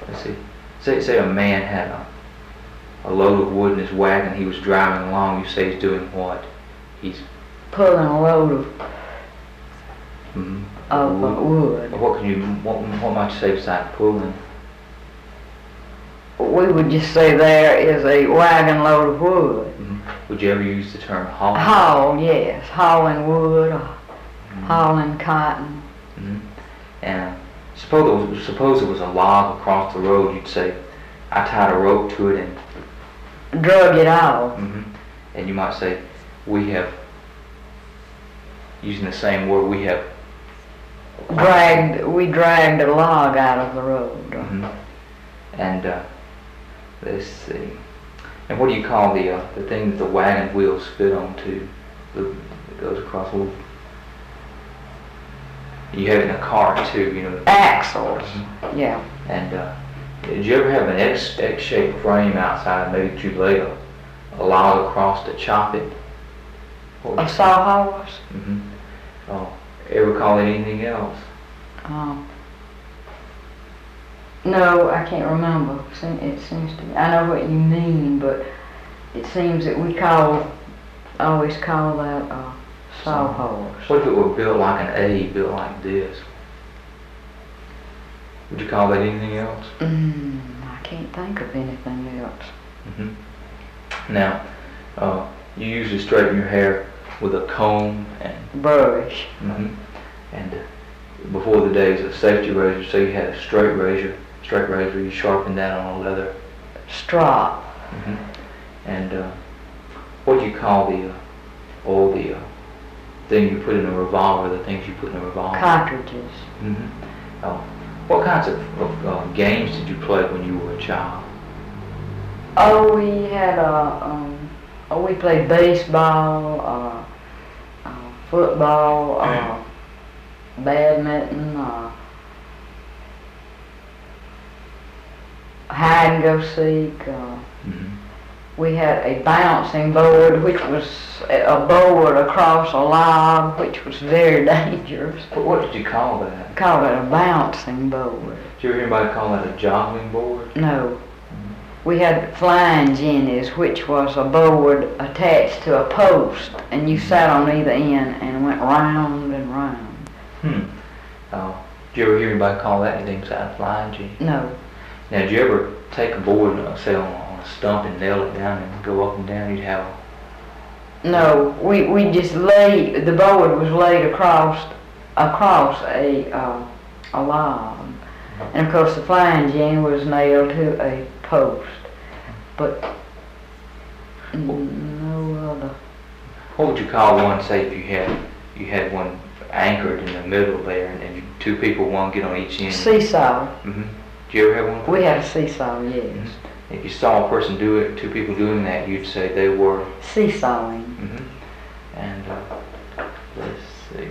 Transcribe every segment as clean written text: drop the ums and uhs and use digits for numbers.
let's see. Say a man had a load of wood in his wagon. He was driving along. You say he's doing what? He's pulling a load of wood. What might you say besides pulling? We would just say there is a wagon load of wood. Would you ever use the term haul? Haul, yes. Hauling wood or hauling cotton. And suppose it was a log across the road. You'd say, I tied a rope to it and drug it out. And you might say, we have, using the same word, we have dragged a log out of the road. And let's see. And what do you call the thing that the wagon wheels fit onto? That goes across. You have it in a car too, you know. Axles. Yeah. And did you ever have an X-shaped frame outside? Maybe you lay a log across to chop it. A sawhorse. Oh, ever call it anything else? No, I can't remember. It seems to me. I know what you mean, but it seems that we always call that sawhorse. What if it were built like an A, built like this? Would you call that anything else? I can't think of anything else. Now, you usually straighten your hair with a comb and brush. And before the days of safety razors, so you had a straight razor, you sharpened that on a leather strap. And what do you call the thing you put in a revolver? The things you put in a revolver? Cartridges. What kinds of games did you play when you were a child? Oh, we had we played baseball, football, badminton, hide and go seek. We had a bouncing board, which was a board across a log, which was very dangerous. What did you call that? Called it a bouncing board. Did you ever hear anybody call that a jogging board? No. We had flying jennies, which was a board attached to a post, and you sat on either end and went round and round. Did you ever hear anybody call that anything besides flying jenny? No. Now, did you ever take a board, say on a stump, and nail it down and go up and down? You'd have No, we just the board was laid across a log. And of course the flying jenny was nailed to a post. But no other. What would you call one, say if you had one anchored in the middle there and two people, one get on each end? Seesaw. Did you ever have one? We had a seesaw, yes. If you saw a person do it, two people doing that, you'd say they were seesawing. And let's see.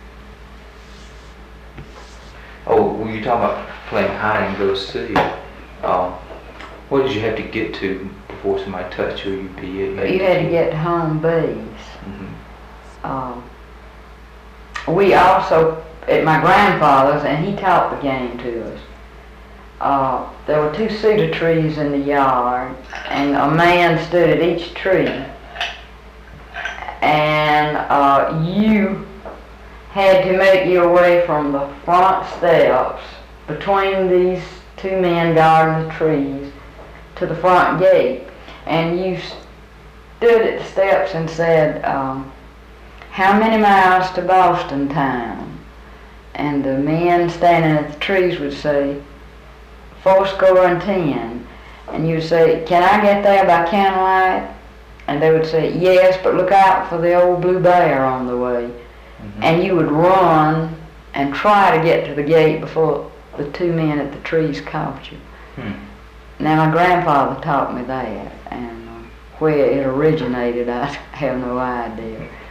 Oh, when you talk about playing hide and go seek, what did you have to get to before somebody touched you? You had to get home base. We also, at my grandfather's, and he taught the game to us. There were two cedar trees in the yard, and a man stood at each tree, and you had to make your way from the front steps between these two men guarding the trees to the front gate, and you stood at the steps and said, how many miles to Boston town? And the men standing at the trees would say, 410. And you would say, can I get there by candlelight? And they would say, yes, but look out for the old blue bear on the way. And you would run and try to get to the gate before the two men at the trees caught you. Now my grandfather taught me that, and where it originated I have no idea.